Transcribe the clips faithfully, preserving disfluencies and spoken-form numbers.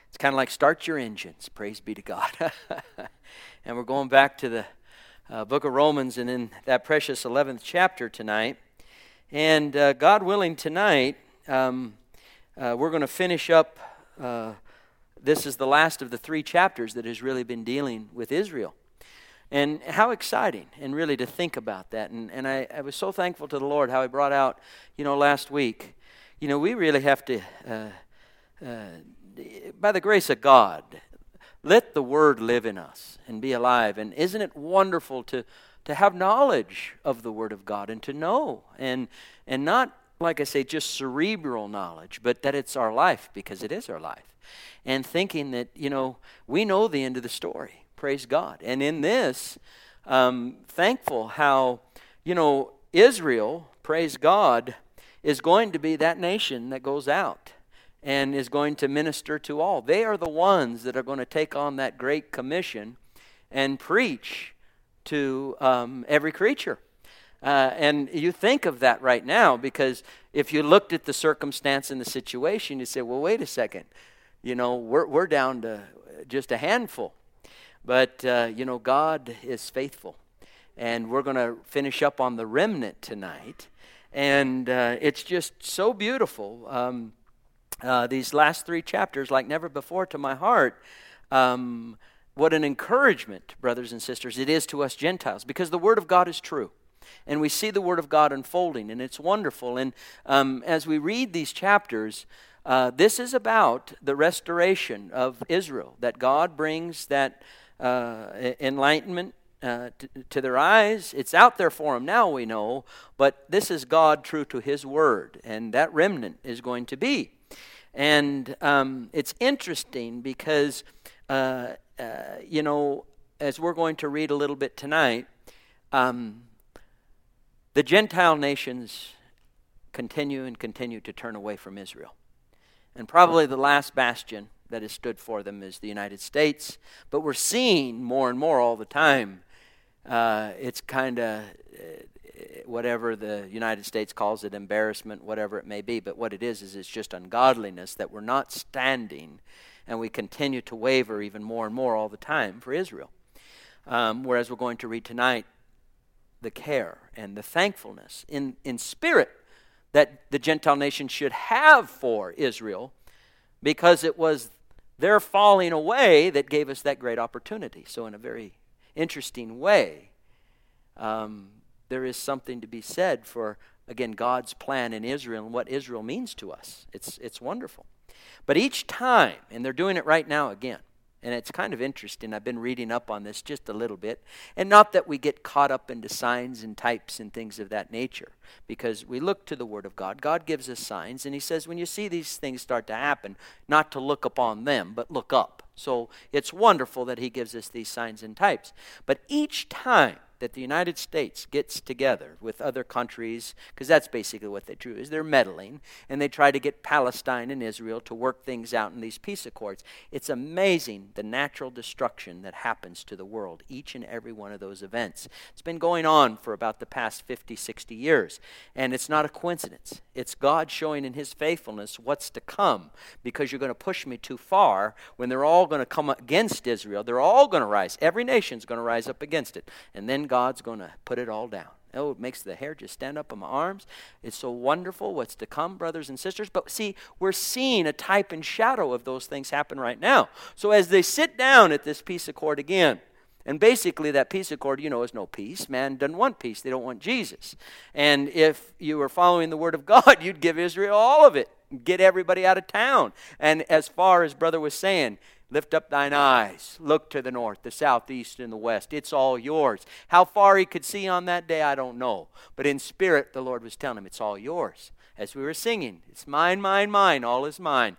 It's kind of like start your engines. Praise be to God. And we're going back to the uh, book of Romans and in that precious eleventh chapter tonight. And uh, God willing, tonight, um, uh, we're going to finish up. Uh, this is the last of the three chapters that has really been dealing with Israel. And how exciting, and really to think about that. And, and I, I was so thankful to the Lord how He brought out, you know, last week. You know, we really have to, uh, uh, by the grace of God, let the Word live in us and be alive. And isn't it wonderful to to have knowledge of the Word of God and to know, and and not, like I say, just cerebral knowledge, but that it's our life, because it is our life. And thinking that, you know, we know the end of the story. Praise God. And in this, um, thankful how, you know, Israel, praise God, is going to be that nation that goes out and is going to minister to all. They are the ones that are going to take on that great commission and preach to um, every creature. Uh, and you think of that right now, because if you looked at the circumstance and the situation, you say, well, wait a second. You know, we're, we're down to just a handful. But, uh, you know, God is faithful. And we're going to finish up on the remnant tonight. And uh, it's just so beautiful. Um, uh, these last three chapters, like never before to my heart. Um, what an encouragement, brothers and sisters, it is to us Gentiles. Because the Word of God is true. And we see the Word of God unfolding. And it's wonderful. And um, as we read these chapters, uh, this is about the restoration of Israel. That God brings that uh, enlightenment Uh, to, to their eyes. It's out there for them now, we know, but this is God true to His Word, and that remnant is going to be. And um, it's interesting because, uh, uh, you know, as we're going to read a little bit tonight, um, the Gentile nations continue and continue to turn away from Israel. And probably the last bastion that has stood for them is the United States, but we're seeing more and more all the time. Uh, it's kind of uh, whatever the United States calls it, embarrassment, whatever it may be. But what it is, is it's just ungodliness that we're not standing, and we continue to waver even more and more all the time for Israel. Um, whereas we're going to read tonight the care and the thankfulness in, in spirit that the Gentile nation should have for Israel, because it was their falling away that gave us that great opportunity. So in a very interesting way, um, there is something to be said for, again, God's plan in Israel and what Israel means to us. It's it's wonderful. But each time, and they're doing it right now again, and it's kind of interesting. I've been reading up on this just a little bit. And not that we get caught up into signs and types and things of that nature, because we look to the Word of God. God gives us signs, and He says when you see these things start to happen, not to look upon them, but look up. So it's wonderful that He gives us these signs and types. But each time that the United States gets together with other countries, because that's basically what they do, is they're meddling, and they try to get Palestine and Israel to work things out in these peace accords. It's amazing the natural destruction that happens to the world, each and every one of those events. It's been going on for about the past fifty, sixty years, and it's not a coincidence. It's God showing in His faithfulness what's to come, because you're going to push me too far when they're all going to come against Israel. They're all going to rise. Every nation's going to rise up against it, and then God's going to put it all down. Oh, it makes the hair just stand up on my arms. It's so wonderful what's to come, brothers and sisters. But see, we're seeing a type and shadow of those things happen right now. So as they sit down at this peace accord again, and basically that peace accord, you know, is no peace. Man doesn't want peace. They don't want Jesus. And if you were following the Word of God, you'd give Israel all of it. Get everybody out of town. And as far as brother was saying, lift up thine eyes, look to the north, the south, the east, and the west. It's all yours. How far he could see on that day, I don't know. But in spirit, the Lord was telling him, it's all yours. As we were singing, it's mine, mine, mine, all is mine.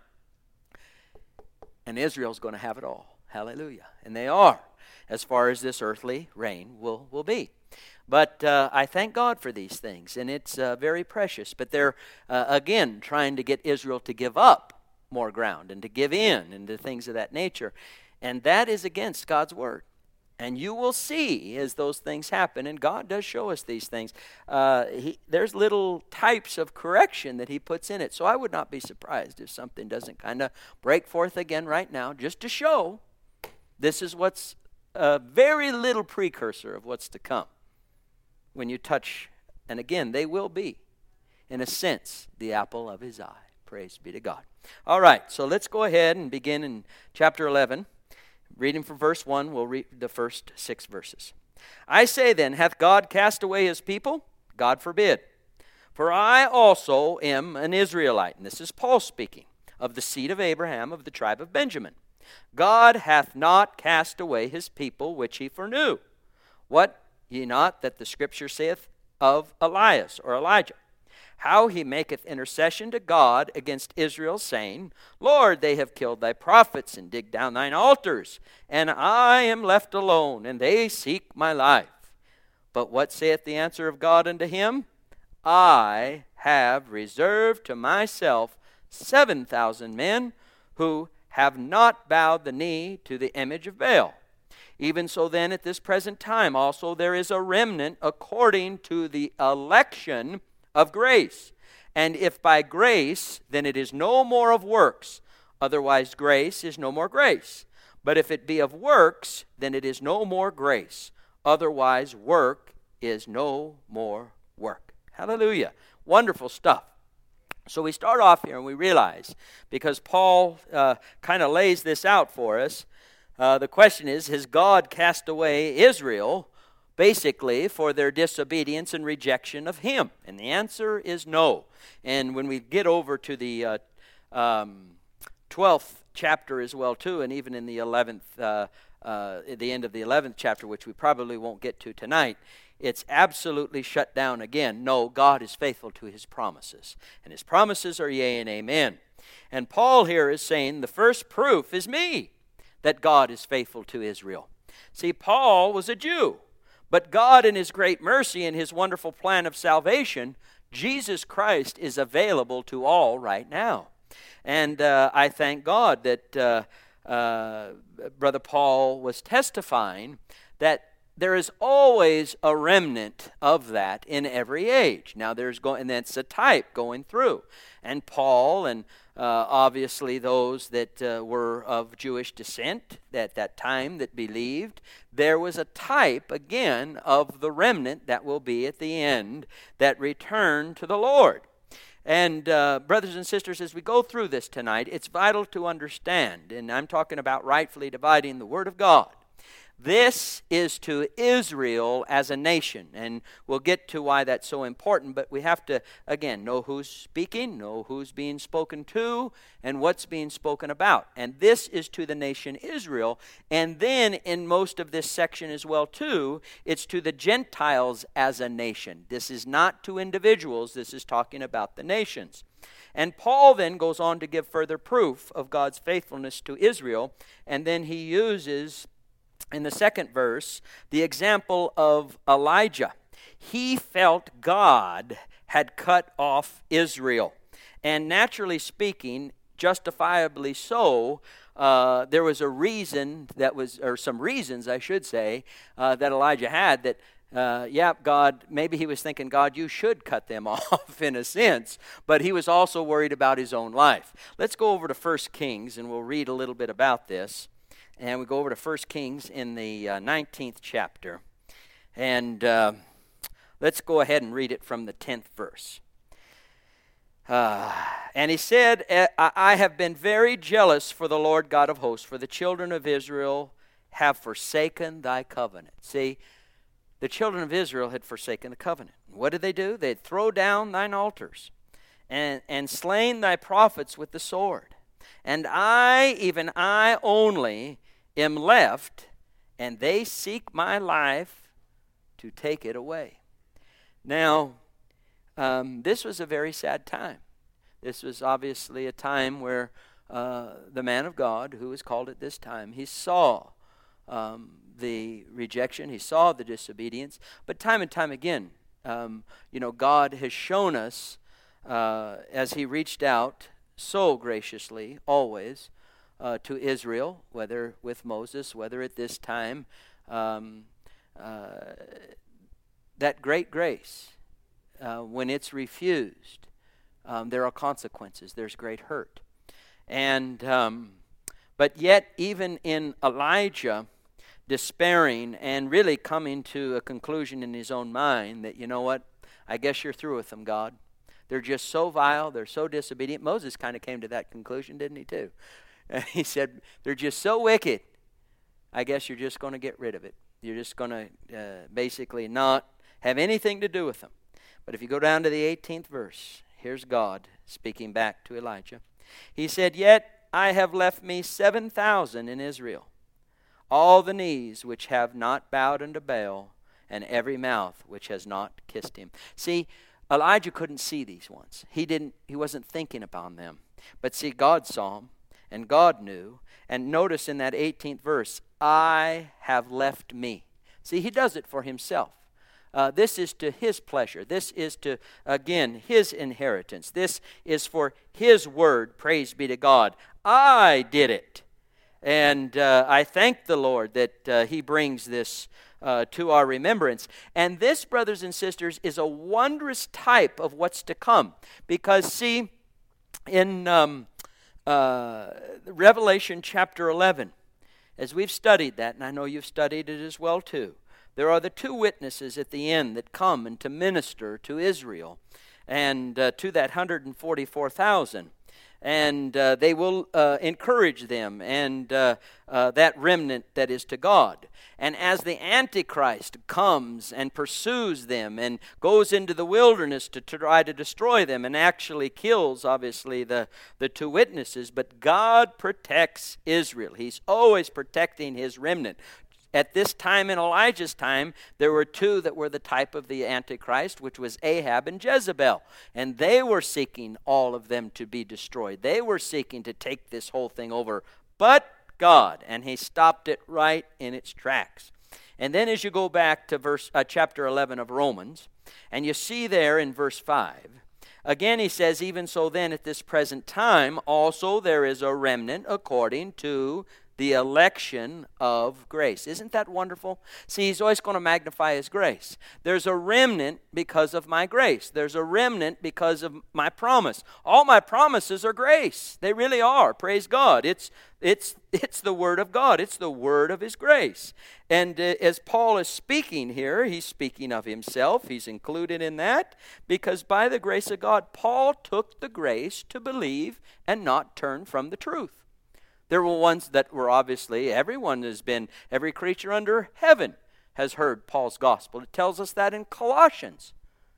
And Israel's going to have it all. Hallelujah. And they are, as far as this earthly reign will, will be. But uh, I thank God for these things, and it's uh, very precious. But they're, uh, again, trying to get Israel to give up more ground and to give in and to things of that nature. And that is against God's word. And you will see as those things happen, and God does show us these things, uh, he, there's little types of correction that he puts in it. So I would not be surprised if something doesn't kind of break forth again right now, just to show this is what's a very little precursor of what's to come. When you touch, and again, they will be, in a sense, the apple of his eye. Praise be to God. All right, so let's go ahead and begin in chapter eleven. Reading from verse one, we'll read the first six verses. I say then, hath God cast away his people? God forbid. For I also am an Israelite. And this is Paul speaking, of the seed of Abraham, of the tribe of Benjamin. God hath not cast away his people, which he foreknew. What ye not that the scripture saith of Elias, or Elijah? How he maketh intercession to God against Israel, saying, Lord, they have killed thy prophets, and digged down thine altars, and I am left alone, and they seek my life. But what saith the answer of God unto him? I have reserved to myself seven thousand men, who have not bowed the knee to the image of Baal. Even so then at this present time also there is a remnant according to the election of grace. And if by grace, then it is no more of works. Otherwise grace is no more grace. But if it be of works, then it is no more grace. Otherwise work is no more work. Hallelujah. Wonderful stuff. So we start off here and we realize, because Paul uh, kind of lays this out for us, uh, the question is, has God cast away Israel basically for their disobedience and rejection of him? And the answer is no. And when we get over to the uh, um, twelfth chapter as well too, and even in the eleventh, uh, uh, at the end of the eleventh chapter, which we probably won't get to tonight, it's absolutely shut down again. No, God is faithful to his promises, and his promises are yea and amen. And Paul here is saying the first proof is me that God is faithful to Israel. See, Paul was a Jew. But God, in his great mercy and his wonderful plan of salvation, Jesus Christ is available to all right now. And uh, I thank God that uh, uh, Brother Paul was testifying that there is always a remnant of that in every age. Now there's going, and that's a type going through. And Paul and uh, obviously those that uh, were of Jewish descent at that time that believed, there was a type again of the remnant that will be at the end that return to the Lord. And uh, brothers and sisters, as we go through this tonight, it's vital to understand, and I'm talking about rightfully dividing the Word of God. This is to Israel as a nation, and we'll get to why that's so important, but we have to, again, know who's speaking, know who's being spoken to, and what's being spoken about. And this is to the nation Israel, and then in most of this section as well, too, it's to the Gentiles as a nation. This is not to individuals, this is talking about the nations. And Paul then goes on to give further proof of God's faithfulness to Israel, and then he uses in the second verse, the example of Elijah. He felt God had cut off Israel. And naturally speaking, justifiably so, uh, there was a reason that was, or some reasons, I should say, uh, that Elijah had that, uh, yeah, God, maybe he was thinking, God, you should cut them off in a sense, but he was also worried about his own life. Let's go over to First Kings, and we'll read a little bit about this. And we go over to First Kings in the uh, nineteenth chapter. And uh, let's go ahead and read it from the tenth verse. Uh, and he said, I have been very jealous for the Lord God of hosts, for the children of Israel have forsaken thy covenant. See, the children of Israel had forsaken the covenant. What did they do? They'd throw down thine altars and, and slain thy prophets with the sword. And I, even I only, am left, and they seek my life to take it away. Now, um, this was a very sad time. This was obviously a time where uh, the man of God, who was called at this time, he saw um, the rejection, he saw the disobedience, but time and time again, um, you know, God has shown us uh, as he reached out so graciously, always, Uh, to Israel, whether with Moses, whether at this time um, uh, that great grace, uh, when it's refused, um, there are consequences. There's great hurt. And um, but yet, even in Elijah despairing and really coming to a conclusion in his own mind that, you know what, I guess you're through with them, God. They're just so vile. They're so disobedient. Moses kind of came to that conclusion, didn't he, too? And he said, they're just so wicked. I guess you're just going to get rid of it. You're just going to uh, basically not have anything to do with them. But if you go down to the eighteenth verse, here's God speaking back to Elijah. He said, yet I have left me seven thousand in Israel, all the knees which have not bowed unto Baal, and every mouth which has not kissed him. See, Elijah couldn't see these ones. He didn't. He wasn't thinking upon them. But see, God saw them, and God knew. And notice in that eighteenth verse, I have left me. See, he does it for himself. Uh, this is to his pleasure. This is to, again, his inheritance. This is for his word. Praise be to God. I did it. And uh, I thank the Lord that uh, he brings this Uh, to our remembrance. And this, brothers and sisters, is a wondrous type of what's to come. Because, see, in um, uh, Revelation chapter eleven, as we've studied that, and I know you've studied it as well too, there are the two witnesses at the end that come and to minister to Israel and uh, to that one hundred forty-four thousand. And uh, they will uh, encourage them and uh, uh, that remnant that is to God. And as the Antichrist comes and pursues them and goes into the wilderness to try to destroy them and actually kills, obviously, the, the two witnesses, but God protects Israel. He's always protecting his remnant. At this time, in Elijah's time, there were two that were the type of the Antichrist, which was Ahab and Jezebel. And they were seeking all of them to be destroyed. They were seeking to take this whole thing over. But God, and he stopped it right in its tracks. And then as you go back to verse uh, chapter eleven of Romans, and you see there in verse five, again he says, even so then at this present time, also there is a remnant according to the election of grace. Isn't that wonderful? See, he's always going to magnify his grace. There's a remnant because of my grace. There's a remnant because of my promise. All my promises are grace. They really are. Praise God. It's it's it's the word of God. It's the word of his grace. And uh, as Paul is speaking here, he's speaking of himself. He's included in that because by the grace of God, Paul took the grace to believe and not turn from the truth. There were ones that were obviously, everyone has been, every creature under heaven has heard Paul's gospel. It tells us that in Colossians.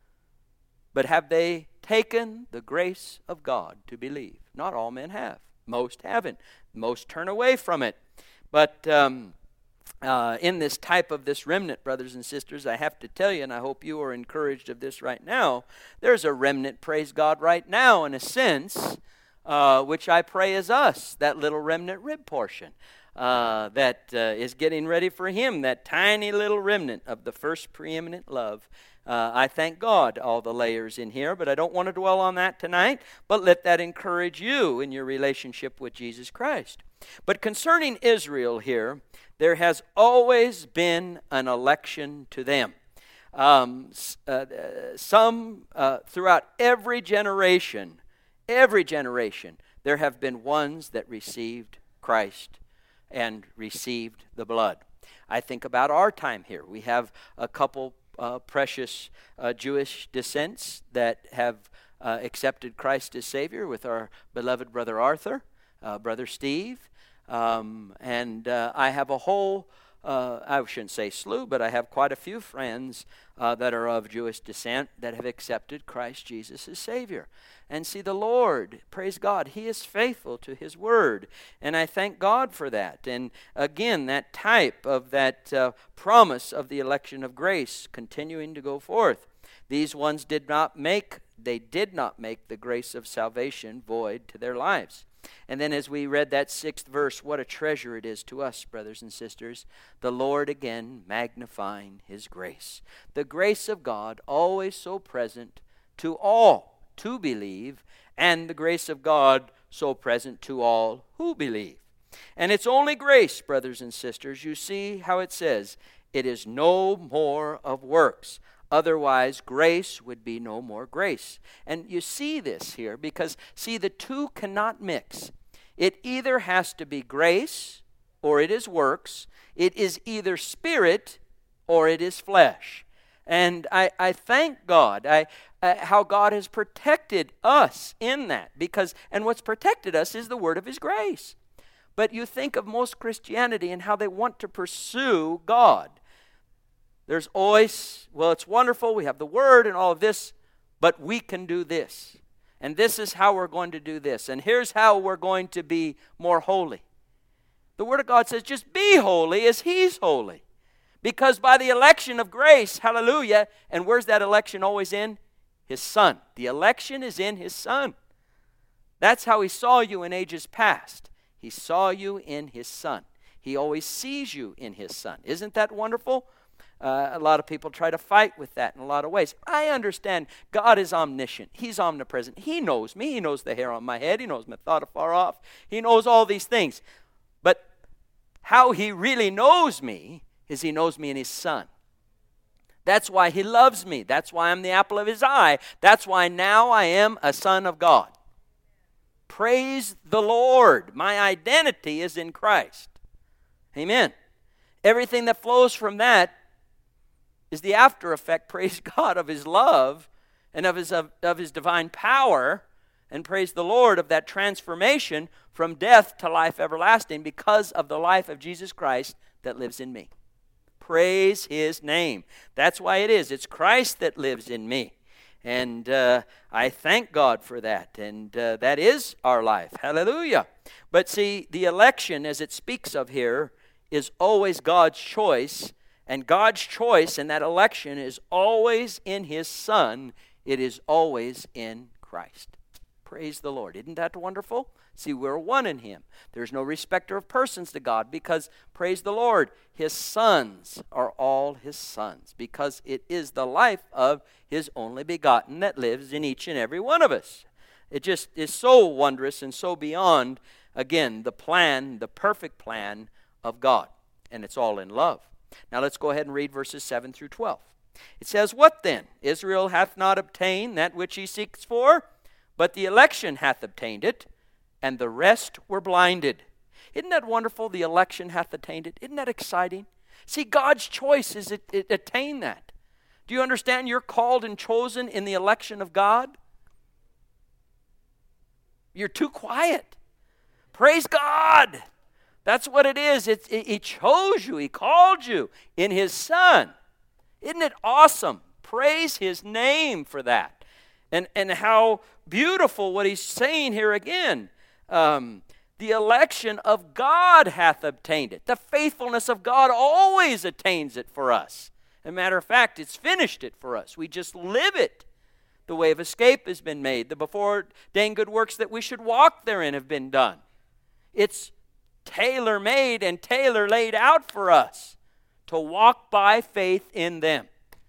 But have they taken the grace of God to believe? Not all men have. Most haven't. Most turn away from it. But um, uh, in this type of this remnant, brothers and sisters, I have to tell you, and I hope you are encouraged of this right now, there's a remnant, praise God, right now in a sense, Uh, which I pray is us, that little remnant rib portion uh, that uh, is getting ready for him, that tiny little remnant of the first preeminent love. Uh, I thank God all the layers in here, but I don't want to dwell on that tonight, but let that encourage you in your relationship with Jesus Christ. But concerning Israel here, there has always been an election to them. Um, uh, some uh, throughout every generation, Every generation, there have been ones that received Christ and received the blood. I think about our time here. We have a couple uh, precious uh, Jewish descents that have uh, accepted Christ as Savior with our beloved brother Arthur, uh, brother Steve, um, and uh, I have a whole, uh, I shouldn't say slew, but I have quite a few friends uh, that are of Jewish descent that have accepted Christ Jesus as Savior. And see, the Lord, praise God, he is faithful to his word. And I thank God for that. And again, that type of that uh, promise of the election of grace continuing to go forth. These ones did not make, they did not make the grace of salvation void to their lives. And then as we read that sixth verse, what a treasure it is to us, brothers and sisters. The Lord again magnifying his grace. The grace of God always so present to all to believe, and the grace of God so present to all who believe. And it's only grace, brothers and sisters. You see how it says, it is no more of works. Otherwise, grace would be no more grace. And you see this here because, see, the two cannot mix. It either has to be grace or it is works. It is either spirit or it is flesh. And I, I thank God I, uh, how God has protected us in that. Because, and what's protected us is the word of his grace. But you think of most Christianity and how they want to pursue God. There's always, well, it's wonderful, we have the word and all of this, but we can do this. And this is how we're going to do this. And here's how we're going to be more holy. The word of God says, just be holy as he's holy. Because by the election of grace, hallelujah, and where's that election always in? His Son. The election is in his Son. That's how he saw you in ages past. He saw you in his Son. He always sees you in his Son. Isn't that wonderful? Uh, a lot of people try to fight with that in a lot of ways. I understand God is omniscient. He's omnipresent. He knows me. He knows the hair on my head. He knows my thought afar off. He knows all these things. But how he really knows me is he knows me in his Son. That's why he loves me. That's why I'm the apple of his eye. That's why now I am a son of God. Praise the Lord. My identity is in Christ. Amen. Everything that flows from that is the after effect, praise God, of his love and of his, of, of his divine power, and praise the Lord of that transformation from death to life everlasting because of the life of Jesus Christ that lives in me. Praise his name. That's why it is. It's Christ that lives in me. And uh, I thank God for that. And uh, that is our life. Hallelujah. But see, the election, as it speaks of here, is always God's choice. And God's choice in that election is always in his Son. It is always in Christ. Praise the Lord. Isn't that wonderful? See, we're one in him. There's no respecter of persons to God because, praise the Lord, his sons are all his sons because it is the life of his only begotten that lives in each and every one of us. It just is so wondrous and so beyond, again, the plan, the perfect plan of God. And it's all in love. Now let's go ahead and read verses seven through twelve. It says, "What then? Israel hath not obtained that which he seeks for, but the election hath obtained it, and the rest were blinded." Isn't that wonderful? The election hath attained it. Isn't that exciting? See, God's choice is it, it attain that. Do you understand you're called and chosen in the election of God? You're too quiet. Praise God. That's what it is. It's, it, he chose you. He called you in his Son. Isn't it awesome? Praise his name for that. And, and how beautiful what he's saying here again. Um, the election of God hath obtained it. The faithfulness of God always attains it for us. As a matter of fact, it's finished it for us. We just live it. The way of escape has been made. The before-ordained good works that we should walk therein have been done. It's tailor-made and tailor-laid out for us to walk by faith in them.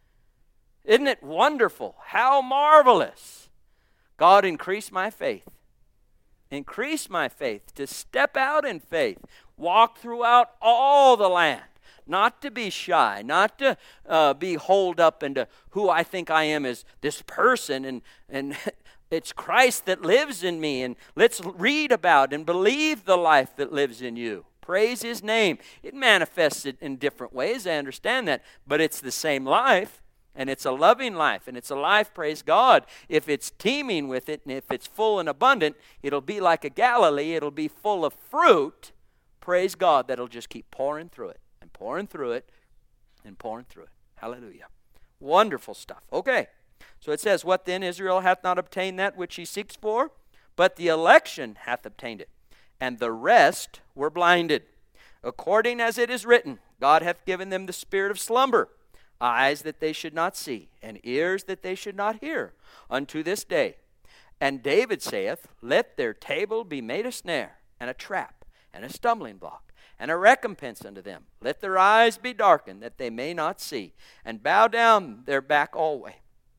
Isn't it wonderful? How marvelous. God, increase my faith. Increase my faith to step out in faith. Walk throughout all the land. Not to be shy. Not to uh, be holed up into who I think I am as this person. And, and it's Christ that lives in me. And let's read about and believe the life that lives in you. Praise his name. It manifests it in different ways. I understand that. But it's the same life. And it's a loving life, and it's a life, praise God. If it's teeming with it, and if it's full and abundant, it'll be like a Galilee. It'll be full of fruit, praise God, that'll just keep pouring through it, and pouring through it, and pouring through it. Hallelujah. Wonderful stuff. Okay, so it says, "What then? Israel hath not obtained that which he seeks for, but the election hath obtained it, and the rest were blinded. According as it is written, God hath given them the spirit of slumber, eyes that they should not see, and ears that they should not hear, unto this day. And David saith, Let their table be made a snare, and a trap, and a stumbling block, and a recompense unto them. Let their eyes be darkened, that they may not see, and bow down their back alway.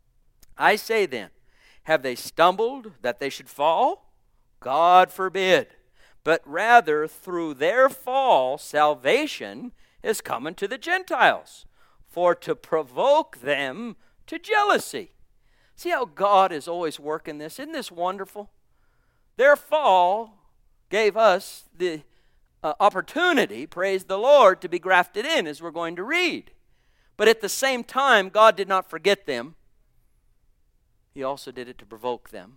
I say then, have they stumbled that they should fall? God forbid. but rather through their fall, salvation is coming to the Gentiles, for to provoke them to jealousy. See how God is always working this? Isn't this wonderful? Their fall gave us the uh, opportunity, praise the Lord, to be grafted in, as we're going to read. But at the same time, God did not forget them. He also did it to provoke them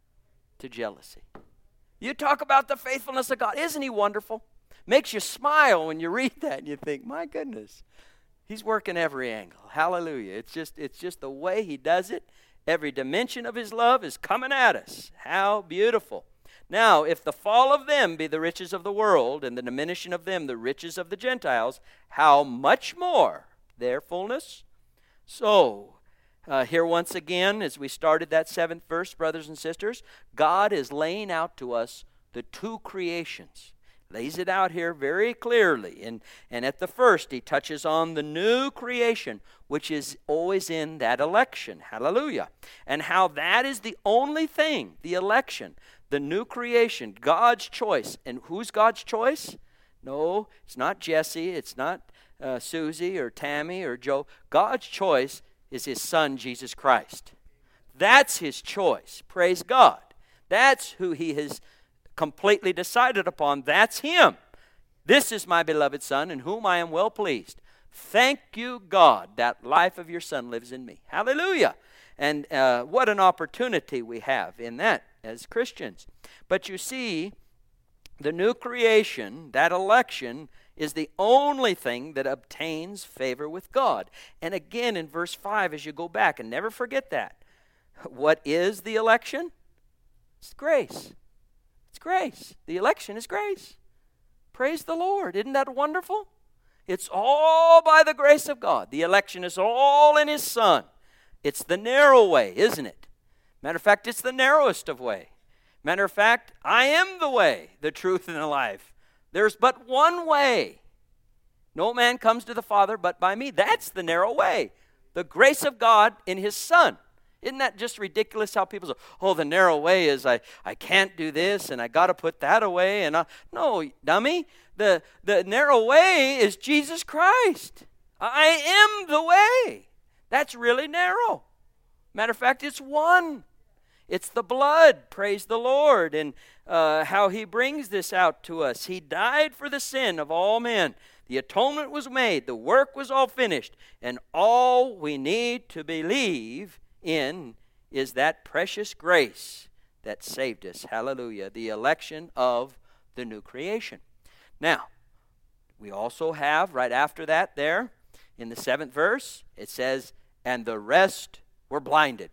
to jealousy. You talk about the faithfulness of God. Isn't He wonderful? Makes you smile when you read that and you think, my goodness, He's working every angle. Hallelujah. It's just, it's just the way He does it. Every dimension of His love is coming at us. How beautiful. Now, if the fall of them be the riches of the world, and the diminishing of them the riches of the Gentiles, how much more their fullness? So, uh, here once again, as we started that seventh verse, brothers and sisters, God is laying out to us the two creations. Lays it out here very clearly. And, and at the first, He touches on the new creation, which is always in that election. Hallelujah. And how that is the only thing, the election, the new creation, God's choice. And who's God's choice? No, it's not Jesse, it's not uh, Susie or Tammy or Joe. God's choice is His Son, Jesus Christ. That's His choice. Praise God. That's who He has completely decided upon. That's Him. This is my beloved Son, in whom I am well pleased. Thank you, God, that life of your Son lives in me. Hallelujah. And uh, what an opportunity we have in that as Christians. But you see, the new creation, that election, is the only thing that obtains favor with God. And again, in verse five, as you go back, and never forget that, what is the election? It's grace. It's grace. The election is grace. Praise the Lord. Isn't that wonderful? It's all by the grace of God. The election is all in His Son. It's the narrow way, isn't it? Matter of fact, it's the narrowest of way. Matter of fact, I am the way, the truth, and the life. There's but one way. No man comes to the Father but by me. That's the narrow way. The grace of God in His Son. Isn't that just ridiculous how people say, oh, the narrow way is I, I can't do this and I got to put that away. And I, no, dummy. The, the narrow way is Jesus Christ. I am the way. That's really narrow. Matter of fact, it's one. It's the blood, praise the Lord, and uh, how He brings this out to us. He died for the sin of all men. The atonement was made. The work was all finished. And all we need to believe in is that precious grace that saved us. Hallelujah. The election of the new creation. Now, we also have, right after that there, in the seventh verse, it says, and the rest were blinded.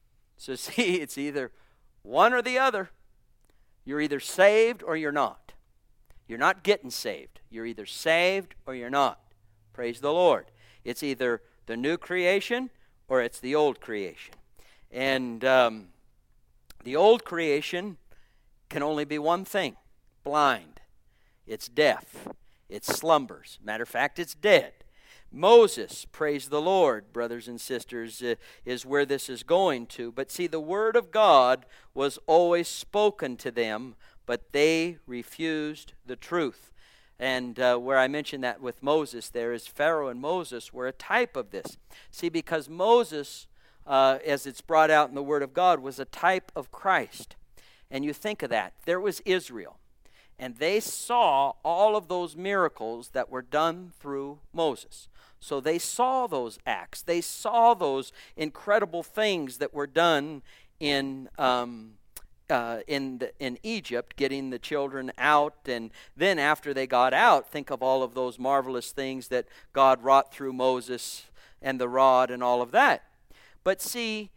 So see, it's either one or the other. You're either saved or you're not. You're not getting saved. You're either saved or you're not. Praise the Lord. It's either the new creation or it's the old creation. And um, the old creation can only be one thing, blind. It's deaf. It slumbers. Matter of fact, it's dead. Moses, praise the Lord, brothers and sisters, uh, is where this is going to. But see, the word of God was always spoken to them, but they refused the truth. And uh, where I mentioned that with Moses, there is Pharaoh and Moses were a type of this. See, because Moses, uh, as it's brought out in the Word of God, was a type of Christ. And you think of that. There was Israel. And they saw all of those miracles that were done through Moses. So they saw those acts. They saw those incredible things that were done in um, uh, in the, in Egypt, getting the children out. And then after they got out, think of all of those marvelous things that God wrought through Moses and the rod and all of that. But see,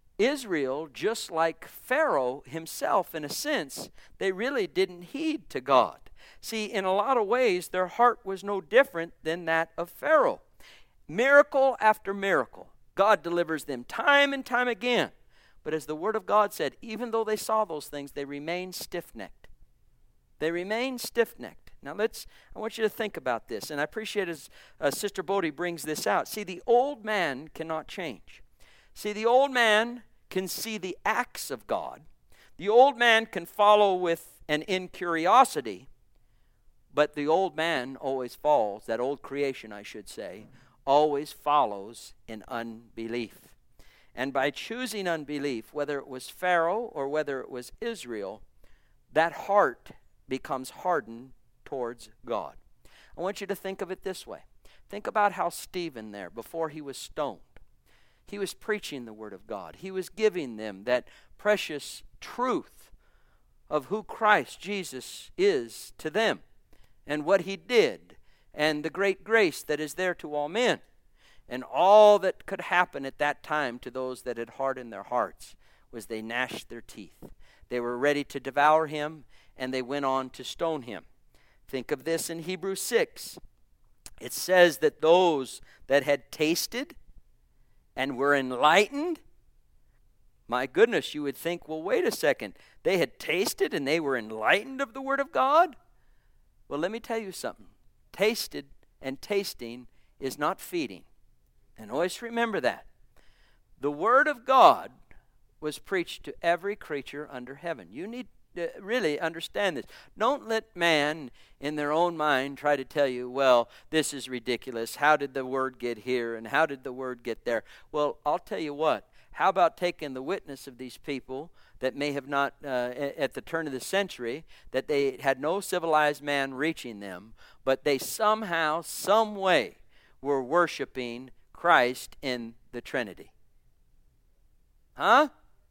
Israel, just like Pharaoh himself, in a sense, they really didn't heed to God. See, in a lot of ways, their heart was no different than that of Pharaoh. Miracle after miracle, God delivers them time and time again. But as the Word of God said, even though they saw those things, they remained stiff-necked. They remained stiff-necked. Now let's, I want you to think about this, and I appreciate as uh, Sister Bodie brings this out. See, the old man cannot change. See, the old man can see the acts of God. The old man can follow with and incuriosity, but the old man always falls, that old creation, I should say, always follows in unbelief. And by choosing unbelief, whether it was Pharaoh or whether it was Israel, that heart becomes hardened towards God. I want you to think of it this way. Think about how Stephen there, before he was stoned, he was preaching the Word of God. He was giving them that precious truth of who Christ Jesus is to them and what He did and the great grace that is there to all men. And all that could happen at that time to those that had hardened their hearts was they gnashed their teeth. They were ready to devour him, and they went on to stone him. Think of this in Hebrews six. It says that those that had tasted and were enlightened, my goodness, you would think, well, wait a second. They had tasted and they were enlightened of the Word of God? Well, let me tell you something. Tasted and tasting is not feeding. And always remember that. The Word of God was preached to every creature under heaven. You need to really understand this. Don't let man in their own mind try to tell you, well, this is ridiculous. How did the Word get here and how did the Word get there? Well, I'll tell you what. How about taking the witness of these people that may have not, uh, at the turn of the century, that they had no civilized man reaching them, but they somehow, some way were worshiping Christ in the Trinity. Huh?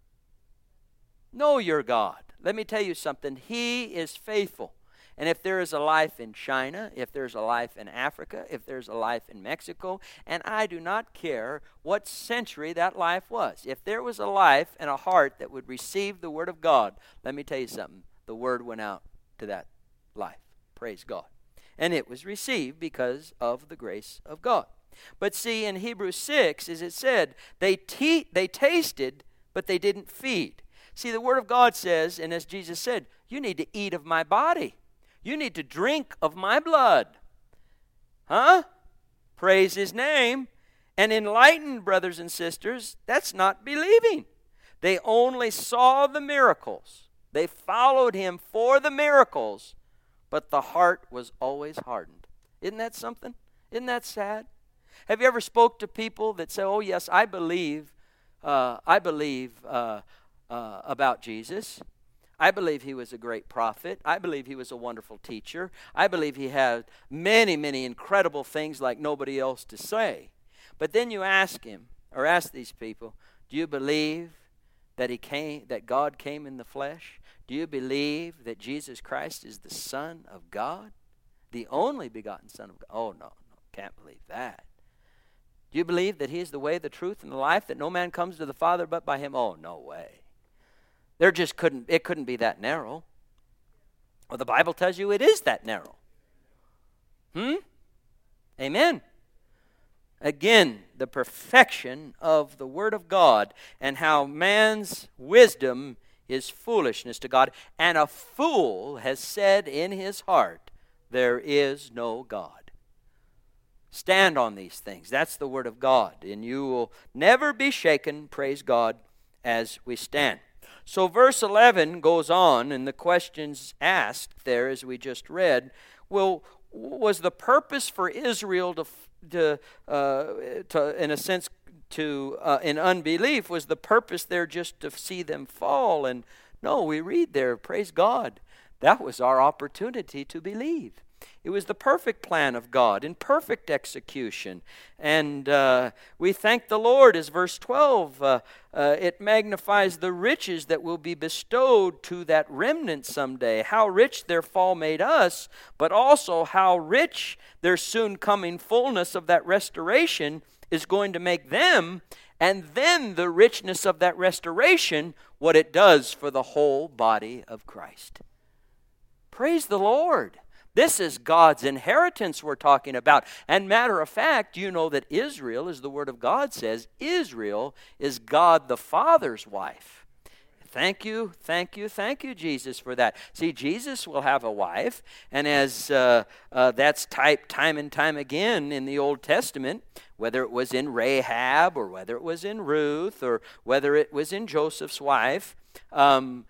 Know your God. Let me tell you something. He is faithful. And if there is a life in China, if there's a life in Africa, if there's a life in Mexico, and I do not care what century that life was. If there was a life and a heart that would receive the Word of God, let me tell you something. The Word went out to that life. Praise God. And it was received because of the grace of God. But see, in Hebrews six, as it said, they te- they tasted, but they didn't feed. See, the Word of God says, and as Jesus said, you need to eat of my body. You need to drink of my blood. Huh? Praise His name. And enlightened, brothers and sisters, that's not believing. They only saw the miracles. They followed Him for the miracles, but the heart was always hardened. Isn't that something? Isn't that sad? Have you ever spoke to people that say, oh, yes, I believe, uh, I believe uh, uh, about Jesus. I believe He was a great prophet. I believe He was a wonderful teacher. I believe He had many, many incredible things like nobody else to say. But then you ask him, or ask these people, do you believe that He came, that God came in the flesh? Do you believe that Jesus Christ is the Son of God? The only begotten Son of God? Oh, no, no, can't believe that. Do you believe that He is the way, the truth, and the life, that no man comes to the Father but by Him? Oh, no way. There just couldn't, it couldn't be that narrow. Well, the Bible tells you it is that narrow. Hmm? Amen. Again, the perfection of the Word of God and how man's wisdom is foolishness to God. And a fool has said in his heart, there is no God. Stand on these things. That's the Word of God. And you will never be shaken, praise God, as we stand. So verse eleven goes on, and the questions asked there, as we just read, well, was the purpose for Israel to, to, uh, to in a sense, to uh, in unbelief, was the purpose there just to see them fall? And no, we read there, praise God, that was our opportunity to believe. It was the perfect plan of God in perfect execution. And uh, we thank the Lord, as verse twelve, uh, uh, it magnifies the riches that will be bestowed to that remnant someday. How rich their fall made us, but also how rich their soon coming fullness of that restoration is going to make them, and then the richness of that restoration, what it does for the whole body of Christ. Praise the Lord. This is God's inheritance we're talking about. And matter of fact, you know that Israel, as the Word of God says, Israel is God the Father's wife. Thank you, thank you, thank you, Jesus, for that. See, Jesus will have a wife, and as uh, uh, that's typed time and time again in the Old Testament, whether it was in Rahab or whether it was in Ruth or whether it was in Joseph's wife, um,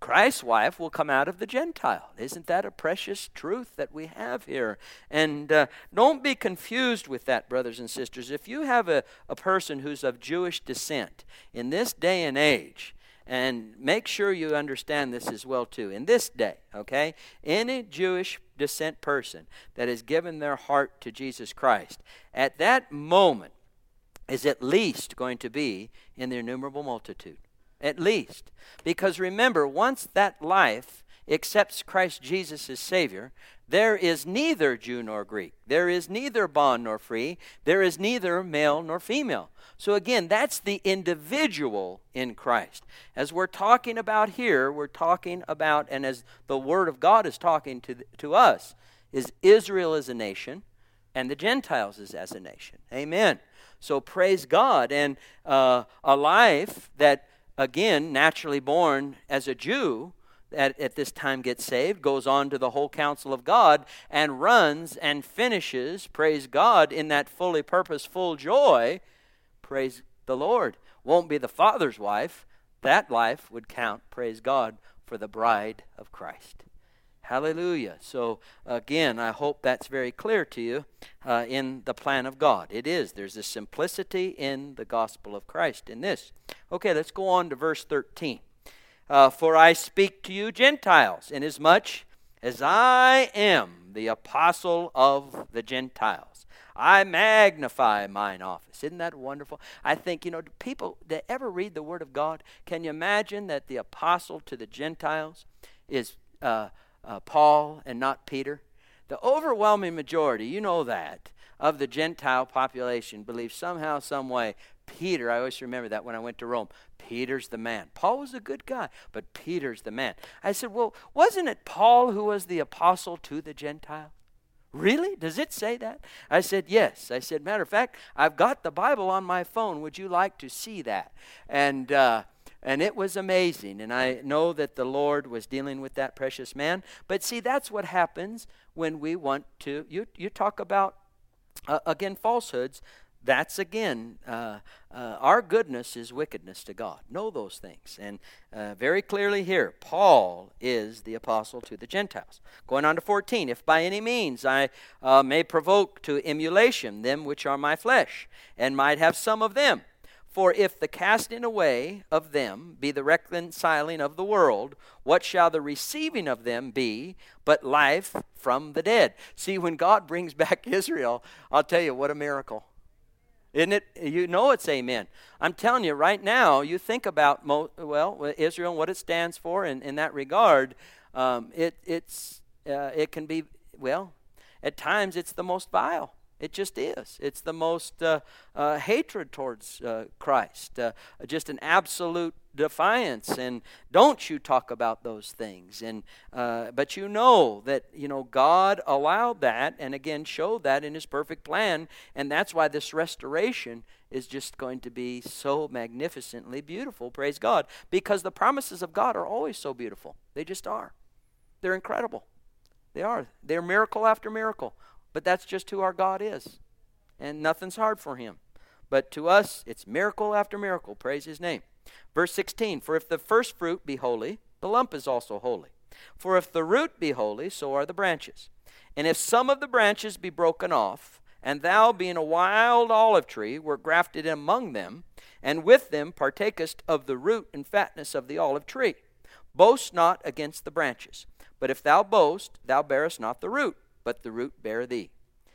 Christ's wife will come out of the Gentile. Isn't that a precious truth that we have here? And uh, don't be confused with that, brothers and sisters. If you have a, a person who's of Jewish descent in this day and age, and make sure you understand this as well too, in this day, okay, any Jewish descent person that has given their heart to Jesus Christ, at that moment is at least going to be in the innumerable multitude. At least. Because remember, once that life accepts Christ Jesus as Savior, there is neither Jew nor Greek. There is neither bond nor free. There is neither male nor female. So again, that's the individual in Christ. As we're talking about here, we're talking about, and as the Word of God is talking to, to us, is Israel as a nation and the Gentiles as, as a nation. Amen. So praise God. And uh, a life that, again, naturally born as a Jew, at, at this time gets saved, goes on to the whole counsel of God, and runs and finishes, praise God, in that fully purposeful joy, praise the Lord. Won't be the Father's wife. That life would count, praise God, for the bride of Christ. Hallelujah. So again, I hope that's very clear to you uh, in the plan of God. It is. There's a simplicity in the gospel of Christ in this. Okay, let's go on to verse thirteen. Uh, For I speak to you Gentiles, inasmuch as I am the apostle of the Gentiles. I magnify mine office. Isn't that wonderful? I think, you know, do people that ever read the Word of God, can you imagine that the apostle to the Gentiles is uh, Uh, Paul and not Peter? The overwhelming majority, you know that, of the Gentile population believes somehow, some way, Peter, I always remember that when I went to Rome, Peter's the man. Paul was a good guy, but Peter's the man. I said, well, wasn't it Paul who was the apostle to the Gentiles? Really? Does it say that? I said, yes. I said, matter of fact, I've got the Bible on my phone. Would you like to see that? And uh And it was amazing, and I know that the Lord was dealing with that precious man. But see, that's what happens when we want to, you, you talk about, uh, again, falsehoods. That's, again, uh, uh, our goodness is wickedness to God. Know those things. And uh, very clearly here, Paul is the apostle to the Gentiles. Going on to fourteen, if by any means I uh, may provoke to emulation them which are my flesh, and might have some of them. For if the casting away of them be the reconciling of the world, what shall the receiving of them be but life from the dead? See, when God brings back Israel, I'll tell you, what a miracle. Isn't it? You know it's amen. I'm telling you right now, you think about, mo- well, Israel and what it stands for in, in that regard, um, it, it's, uh, it can be, well, at times it's the most vile. It just is. It's the most uh, uh, hatred towards uh, Christ, uh, just an absolute defiance. And don't you talk about those things. And uh, but you know that you know God allowed that, and again showed that in His perfect plan, and that's why this restoration is just going to be so magnificently beautiful. Praise God, because the promises of God are always so beautiful. They just are. They're incredible. They are. They're miracle after miracle. But that's just who our God is. And nothing's hard for Him. But to us, it's miracle after miracle. Praise His name. Verse sixteen, for if the first fruit be holy, the lump is also holy. For if the root be holy, so are the branches. And if some of the branches be broken off, and thou being a wild olive tree were grafted in among them, and with them partakest of the root and fatness of the olive tree, boast not against the branches. But if thou boast, thou bearest not the root, but the root bear thee.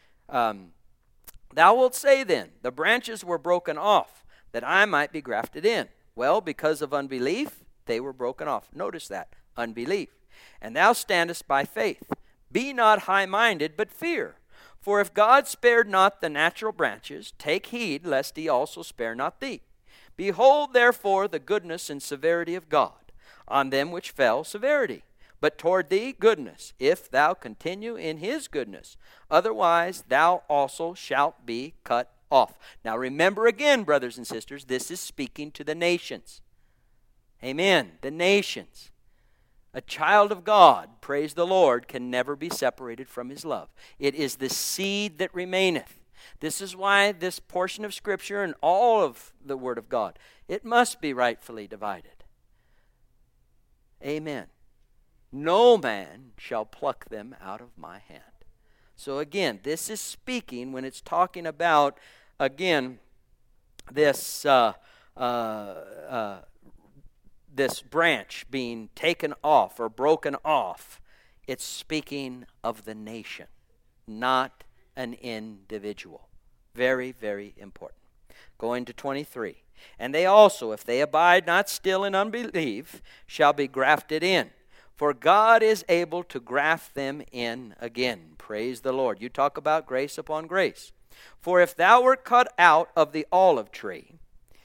Um, thou wilt say then, the branches were broken off, that I might be grafted in. Well, because of unbelief, they were broken off. Notice that, unbelief. And thou standest by faith. Be not high-minded, but fear. For if God spared not the natural branches, take heed, lest He also spare not thee. Behold, therefore, the goodness and severity of God. On them which fell, severity. But toward thee goodness, if thou continue in His goodness. Otherwise thou also shalt be cut off. Now remember again, brothers and sisters, this is speaking to the nations. Amen. The nations. A child of God, praise the Lord, can never be separated from His love. It is the seed that remaineth. This is why this portion of Scripture and all of the Word of God, it must be rightfully divided. Amen. No man shall pluck them out of my hand. So again, this is speaking when it's talking about, again, this uh, uh, uh, this branch being taken off or broken off. It's speaking of the nation, not an individual. Very, very important. Going to twenty-three. And they also, if they abide not still in unbelief, shall be grafted in. For God is able to graft them in again. Praise the Lord. You talk about grace upon grace. For if thou wert cut out of the olive tree,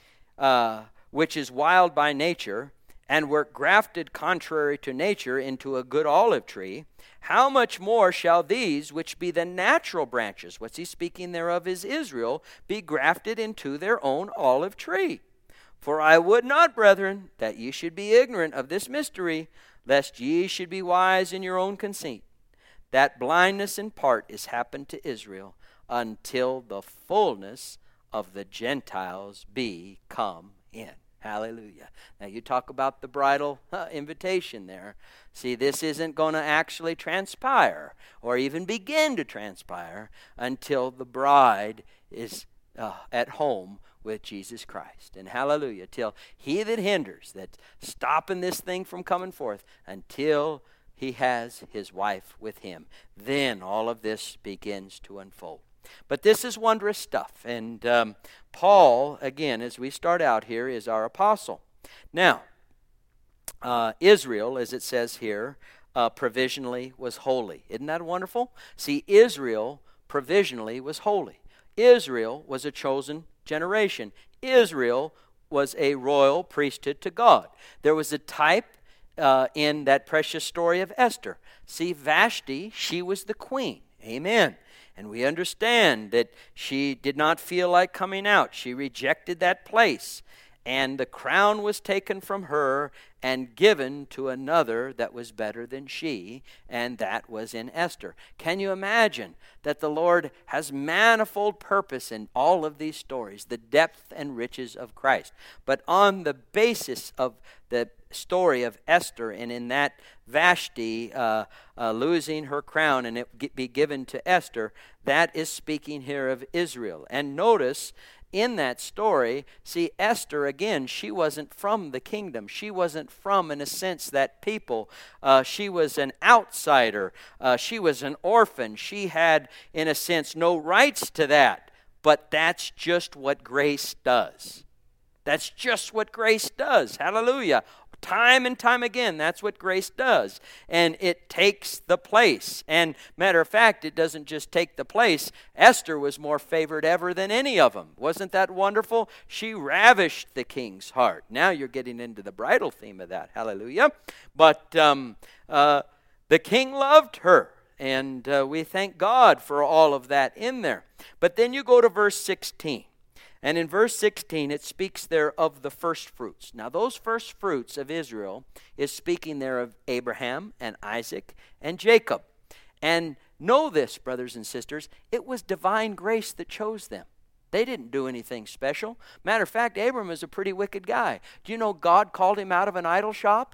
uh, which is wild by nature, and wert grafted contrary to nature into a good olive tree, how much more shall these, which be the natural branches, what's he speaking thereof is Israel, be grafted into their own olive tree? For I would not, brethren, that ye should be ignorant of this mystery, lest ye should be wise in your own conceit, that blindness in part is happened to Israel, until the fullness of the Gentiles be come in. Hallelujah. Now you talk about the bridal uh, invitation there. See, this isn't going to actually transpire or even begin to transpire until the bride is uh, at home with Jesus Christ. And hallelujah, till he that hinders, that's stopping this thing from coming forth, until he has his wife with him. Then all of this begins to unfold. But this is wondrous stuff. And um, Paul, again, as we start out here, is our apostle. Now, uh, Israel, as it says here, uh, provisionally was holy. Isn't that wonderful? See, Israel provisionally was holy. Israel was a chosen generation. Israel was a royal priesthood to God. There was a type uh, in that precious story of Esther. See, Vashti, she was the queen. Amen. And we understand that she did not feel like coming out. She rejected that place. And the crown was taken from her and given to another that was better than she, and that was in Esther. Can you imagine that the Lord has manifold purpose in all of these stories, the depth and riches of Christ? But on the basis of the story of Esther, and in that Vashti uh, uh, losing her crown and it be given to Esther, that is speaking here of Israel. And notice, in that story, see, Esther, again, she wasn't from the kingdom. She wasn't from, in a sense, that people. Uh, she was an outsider. Uh, she was an orphan. She had, in a sense, no rights to that. But that's just what grace does. That's just what grace does. Hallelujah. Time and time again, that's what grace does. And it takes the place. And matter of fact, it doesn't just take the place. Esther was more favored ever than any of them. Wasn't that wonderful? She ravished the king's heart. Now you're getting into the bridal theme of that. Hallelujah. But um, uh, the king loved her. And uh, we thank God for all of that in there. But then you go to verse sixteen. And in verse sixteen, it speaks there of the first fruits. Now, those first fruits of Israel is speaking there of Abraham and Isaac and Jacob. And know this, brothers and sisters, it was divine grace that chose them. They didn't do anything special. Matter of fact, Abram is a pretty wicked guy. Do you know God called him out of an idol shop?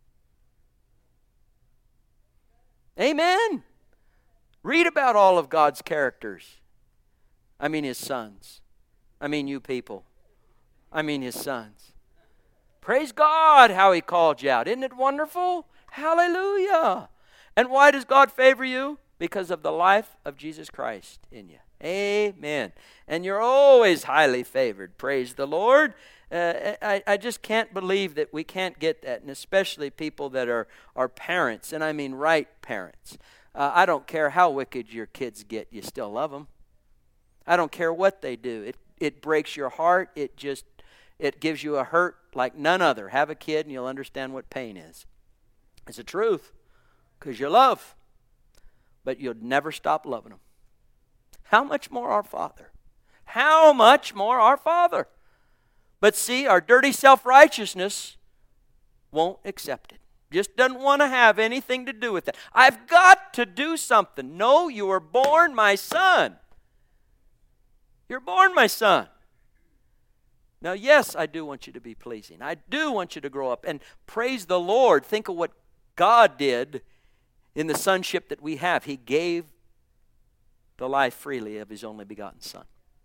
Amen. Read about all of God's characters. I mean, his sons. I mean you people. I mean his sons. Praise God how he called you out. Isn't it wonderful? Hallelujah. And why does God favor you? Because of the life of Jesus Christ in you. Amen. And you're always highly favored. Praise the Lord. Uh, I, I just can't believe that we can't get that, and especially people that are, are parents, and I mean right parents. Uh, I don't care how wicked your kids get, you still love them. I don't care what they do. It It breaks your heart. It just, it gives you a hurt like none other. Have a kid and you'll understand what pain is. It's the truth, because you love, but you'll never stop loving them. How much more our Father? How much more our Father? But see, our dirty self-righteousness won't accept it. Just doesn't want to have anything to do with it. I've got to do something. No, you were born my son. You're born, my son. Now, yes, I do want you to be pleasing. I do want you to grow up and praise the Lord. Think of what God did in the sonship that we have. He gave the life freely of his only begotten Son.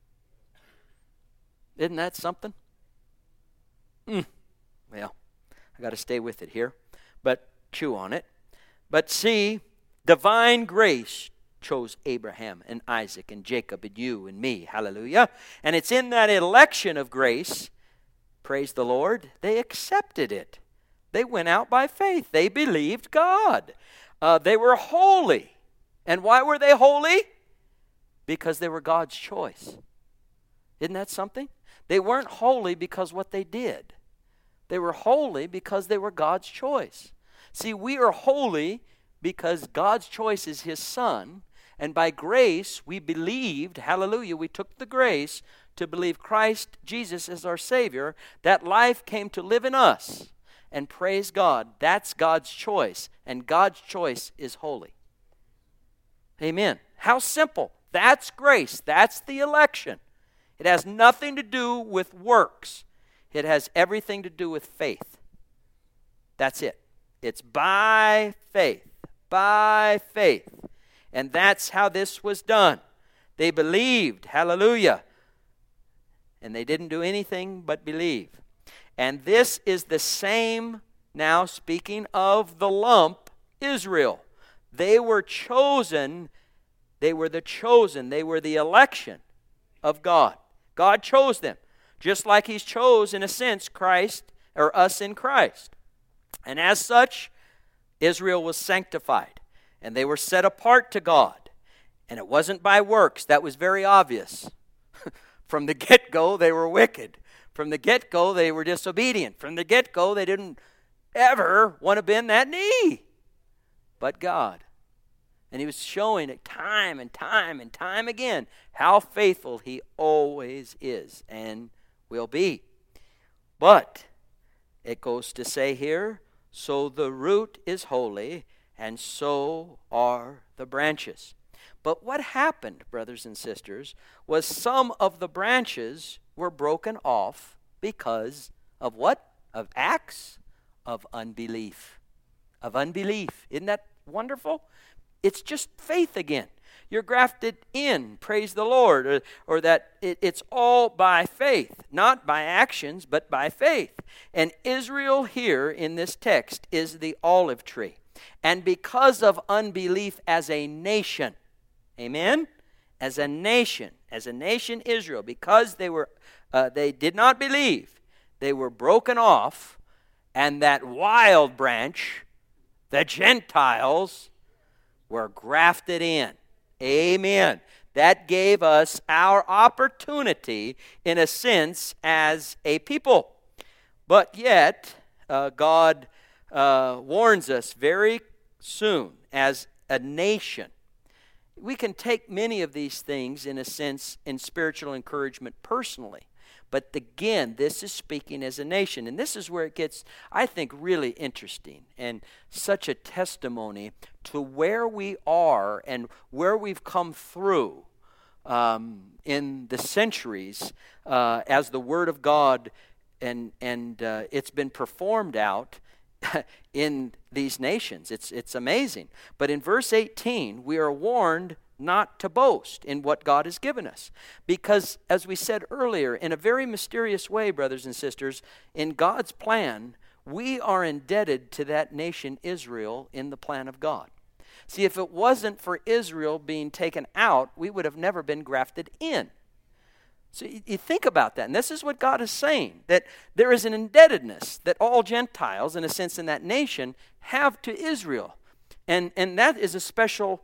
Isn't that something? Mm. Well, I got to stay with it here, but chew on it. But see, divine grace chose Abraham and Isaac and Jacob and you and me. Hallelujah. And it's in that election of grace, praise the Lord, they accepted it. They went out by faith. They believed God. Uh, they were holy. And why were they holy? Because they were God's choice. Isn't that something? They weren't holy because what they did. They were holy because they were God's choice. See, we are holy because God's choice is his Son. And by grace, we believed, hallelujah, we took the grace to believe Christ Jesus as our Savior. That life came to live in us. And praise God, that's God's choice. And God's choice is holy. Amen. How simple. That's grace. That's the election. It has nothing to do with works. It has everything to do with faith. That's it. It's by faith. By faith. And that's how this was done. They believed. Hallelujah. And they didn't do anything but believe. And this is the same, now speaking of the lump, Israel. They were chosen. They were the chosen. They were the election of God. God chose them. Just like he's chose, in a sense, Christ, or us in Christ. And as such, Israel was sanctified. And they were set apart to God. And it wasn't by works. That was very obvious. From the get-go, they were wicked. From the get-go, they were disobedient. From the get-go, they didn't ever want to bend that knee. But God. And he was showing it time and time and time again how faithful he always is and will be. But it goes to say here, so the root is holy, and so are the branches. But what happened, brothers and sisters, was some of the branches were broken off because of what? Of acts of unbelief. Of unbelief. Isn't that wonderful? It's just faith again. You're grafted in, praise the Lord, or, or that it, it's all by faith, not by actions, but by faith. And Israel here in this text is the olive tree. And because of unbelief as a nation, amen? As a nation, as a nation Israel, because they were, uh, they did not believe, they were broken off, and that wild branch, the Gentiles, were grafted in. Amen. That gave us our opportunity, in a sense, as a people. But yet, uh, God uh, warns us very soon, as a nation. We can take many of these things, in a sense, in spiritual encouragement personally. But again, this is speaking as a nation. And this is where it gets, I think, really interesting and such a testimony to where we are and where we've come through um, in the centuries uh, as the Word of God, and, and uh, it's been performed out in these nations. It's, it's amazing. But in verse eighteen, we are warned not to boast in what God has given us. Because, as we said earlier, in a very mysterious way, brothers and sisters, in God's plan, we are indebted to that nation Israel in the plan of God. See, if it wasn't for Israel being taken out, we would have never been grafted in. So you, you think about that, and this is what God is saying, that there is an indebtedness that all Gentiles, in a sense, in that nation, have to Israel. And, and that is a special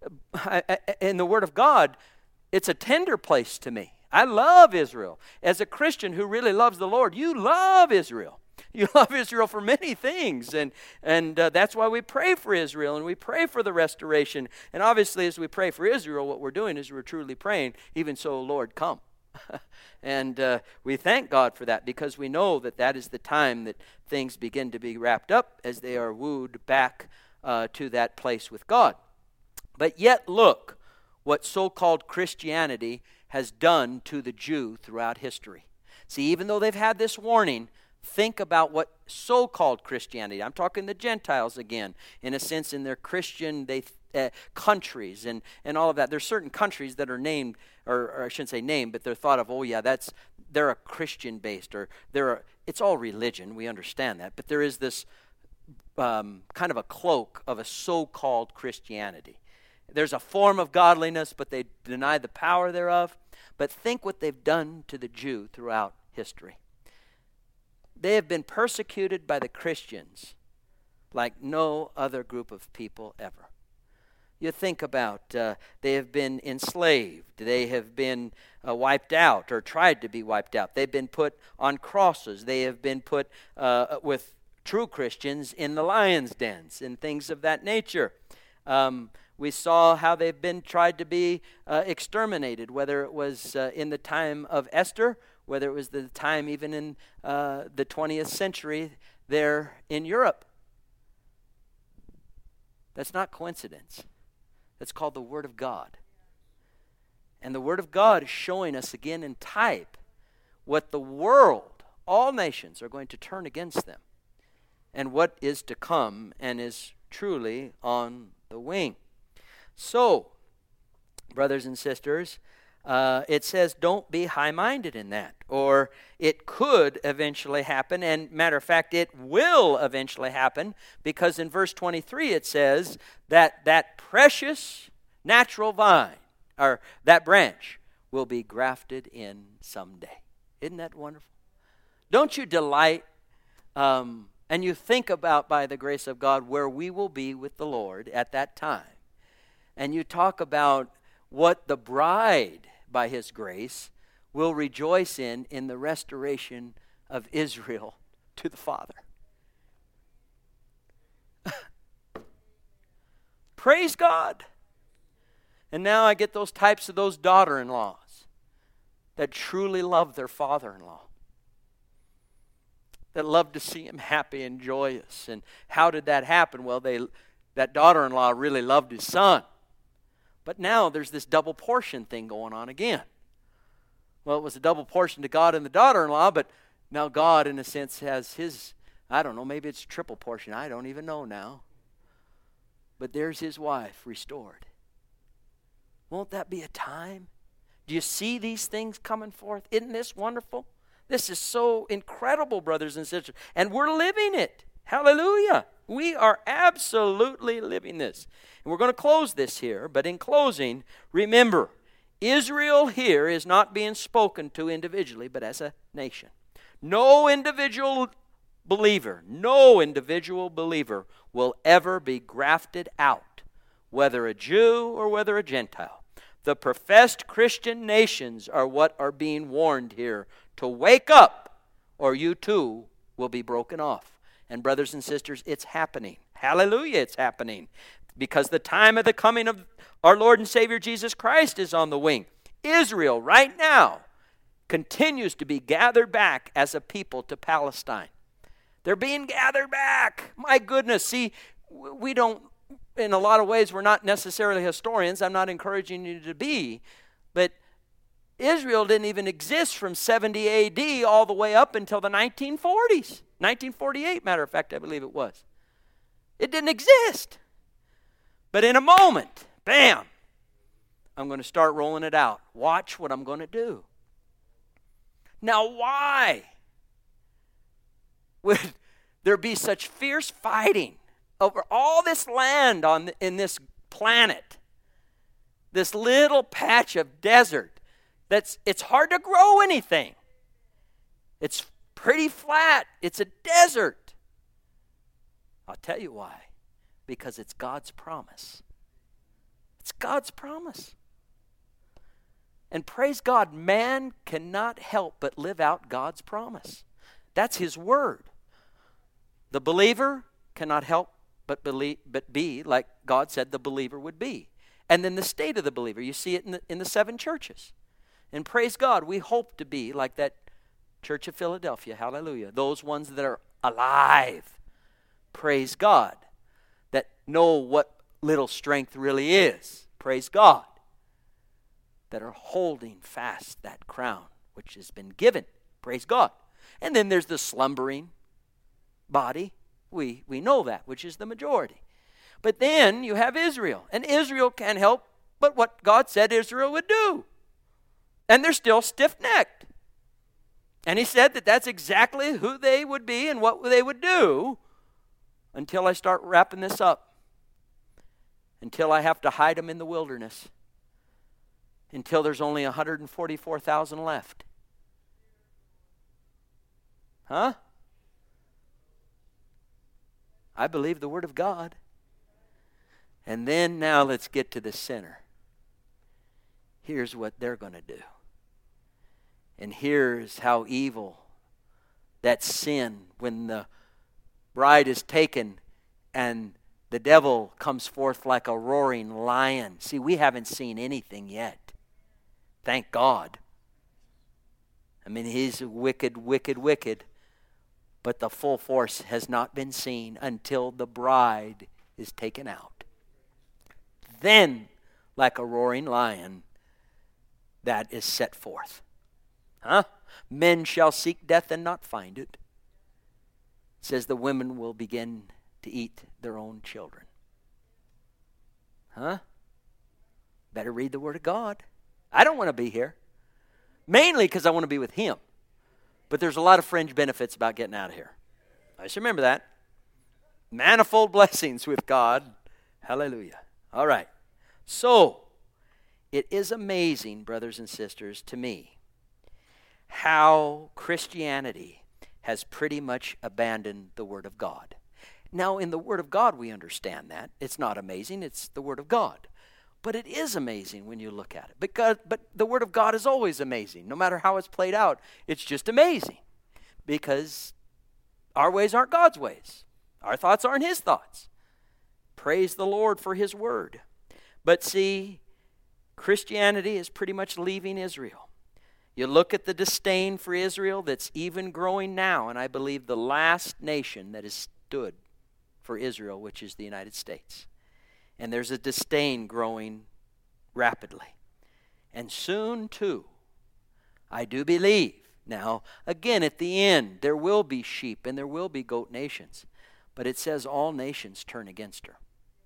in the Word of God. It's a tender place to me. I love Israel. As a Christian who really loves the Lord, you love Israel. You love Israel for many things, and and uh, that's why we pray for Israel, and we pray for the restoration. And obviously, as we pray for Israel, what we're doing is we're truly praying, even so, Lord, come. And uh, we thank God for that, because we know that that is the time that things begin to be wrapped up as they are wooed back uh, to that place with God. But yet look what so-called Christianity has done to the Jew throughout history. See, even though they've had this warning, think about what so-called Christianity, I'm talking the Gentiles again, in a sense in their Christian they uh, countries and, and all of that. There's certain countries that are named, or, or I shouldn't say named, but they're thought of, oh yeah, that's they're a Christian-based, or they're a, it's all religion, we understand that, but there is this um, kind of a cloak of a so-called Christianity. There's a form of godliness, but they deny the power thereof. But think what they've done to the Jew throughout history. They have been persecuted by the Christians like no other group of people ever. You think about, uh, they have been enslaved. They have been uh, wiped out or tried to be wiped out. They've been put on crosses. They have been put uh, with true Christians in the lion's dens and things of that nature. Um, we saw how they've been tried to be uh, exterminated, whether it was uh, in the time of Esther, whether it was the time even in uh, the twentieth century there in Europe. That's not coincidence. That's called the Word of God. And the Word of God is showing us again in type what the world, all nations, are going to turn against them, and what is to come and is truly on the wing. So, brothers and sisters, uh, it says don't be high-minded in that, or it could eventually happen, and matter of fact, it will eventually happen, because in verse twenty-three it says that that precious natural vine, or that branch, will be grafted in someday. Isn't that wonderful? Don't you delight, um, and you think about, by the grace of God, where we will be with the Lord at that time. And you talk about what the bride, by His grace, will rejoice in, in the restoration of Israel to the Father. Praise God. And now I get those types of those daughter-in-laws that truly love their father-in-law, that love to see him happy and joyous. And how did that happen? Well, they that daughter-in-law really loved his son. But now there's this double portion thing going on again. Well, it was a double portion to God and the daughter-in-law, but now God, in a sense, has his, I don't know, maybe it's triple portion. I don't even know now. But there's his wife restored. Won't that be a time? Do you see these things coming forth? Isn't this wonderful? This is so incredible, brothers and sisters. And we're living it. Hallelujah. We are absolutely living this. And we're going to close this here, but in closing, remember, Israel here is not being spoken to individually, but as a nation. No individual believer, no individual believer will ever be grafted out, whether a Jew or whether a Gentile. The professed Christian nations are what are being warned here to wake up, or you too will be broken off. And brothers and sisters, it's happening. Hallelujah, it's happening. Because the time of the coming of our Lord and Savior Jesus Christ is on the wing. Israel right now continues to be gathered back as a people to Palestine. They're being gathered back. My goodness, see, we don't, in a lot of ways, we're not necessarily historians. I'm not encouraging you to be. But Israel didn't even exist from seventy A D all the way up until the nineteen forties. nineteen forty-eight, matter of fact, I believe it was. It didn't exist. But in a moment, bam, I'm going to start rolling it out. Watch what I'm going to do. Now, why would there be such fierce fighting over all this land on the, in this planet? This little patch of desert that's it's hard to grow anything. It's pretty flat. It's a desert. I'll tell you why. Because it's God's promise. It's God's promise. And praise God, man cannot help but live out God's promise. That's His word. The believer cannot help but believe, but be like God said the believer would be. And then the state of the believer, you see it in the, in the seven churches. And praise God, we hope to be like that Church of Philadelphia. Hallelujah. Those ones that are alive. Praise God. That know what little strength really is. Praise God. That are holding fast that crown which has been given Praise God. And then there's the slumbering body. We, we know that, which is the majority. But then you have Israel. And Israel can't help but what God said Israel would do. And they're still stiff-necked. And he said that that's exactly who they would be and what they would do until I start wrapping this up. Until I have to hide them in the wilderness. Until there's only one hundred forty-four thousand left. Huh? I believe the Word of God. And then now let's get to the center. Here's what they're going to do. And here's how evil, that sin, when the bride is taken and the devil comes forth like a roaring lion. See, we haven't seen anything yet. Thank God. I mean, he's wicked, wicked, wicked. But the full force has not been seen until the bride is taken out. Then, like a roaring lion, that is set forth. Huh? Men shall seek death and not find it. It says the women will begin to eat their own children. Huh? Better read the Word of God. I don't want to be here. Mainly because I want to be with Him. But there's a lot of fringe benefits about getting out of here. I just remember that. Manifold blessings with God. Hallelujah. All right. So, it is amazing, brothers and sisters, to me, how Christianity has pretty much abandoned the Word of God. Now, in the Word of God, we understand that. It's not amazing. It's the Word of God. But it is amazing when you look at it. Because, but the Word of God is always amazing. No matter how it's played out, it's just amazing. Because our ways aren't God's ways. Our thoughts aren't His thoughts. Praise the Lord for His Word. But see, Christianity is pretty much leaving Israel. You look at the disdain for Israel that's even growing now, and I believe the last nation that has stood for Israel, which is the United States. And there's a disdain growing rapidly. And soon, too, I do believe. Now, again, at the end, there will be sheep and there will be goat nations. But it says all nations turn against her.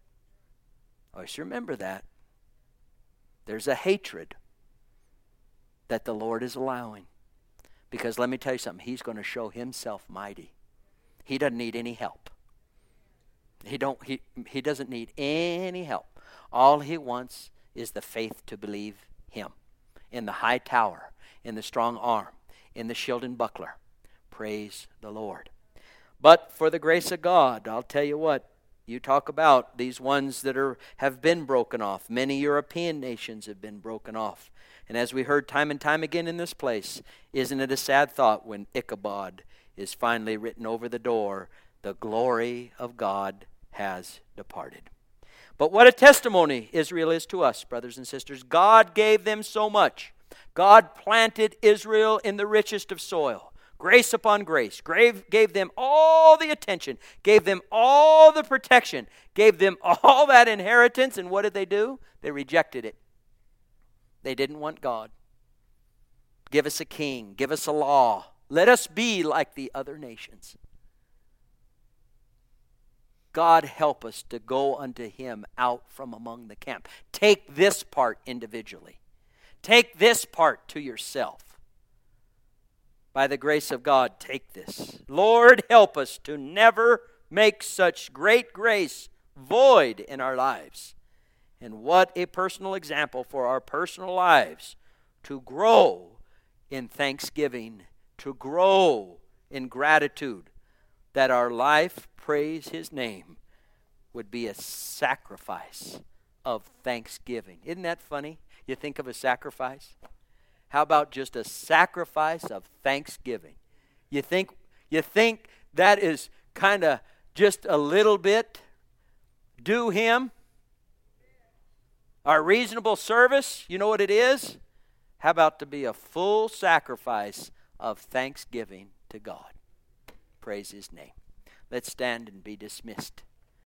Always remember that. There's a hatred that the Lord is allowing. Because let me tell you something, He's going to show Himself mighty. He doesn't need any help. He don't he he doesn't need any help. All He wants is the faith to believe Him. In the high tower, in the strong arm, in the shield and buckler. Praise the Lord. But for the grace of God, I'll tell you what, you talk about these ones that are have been broken off. Many European nations have been broken off. And as we heard time and time again in this place, isn't it a sad thought when Ichabod is finally written over the door, the glory of God has departed. But what a testimony Israel is to us, brothers and sisters. God gave them so much. God planted Israel in the richest of soil. Grace upon grace. Gave, gave them all the attention. Gave them all the protection. Gave them all that inheritance. And what did they do? They rejected it. They didn't want God. Give us a king. Give us a law. Let us be like the other nations. God help us to go unto Him out from among the camp. Take this part individually. Take this part to yourself. By the grace of God, take this. Lord, help us to never make such great grace void in our lives. And what a personal example for our personal lives to grow in thanksgiving, to grow in gratitude, that our life, praise His name, would be a sacrifice of thanksgiving. Isn't that funny? You think of a sacrifice? How about just a sacrifice of thanksgiving? You think you think that is kind of just a little bit due Him? Our reasonable service, you know what it is? How about to be a full sacrifice of thanksgiving to God? Praise His name. Let's stand and be dismissed.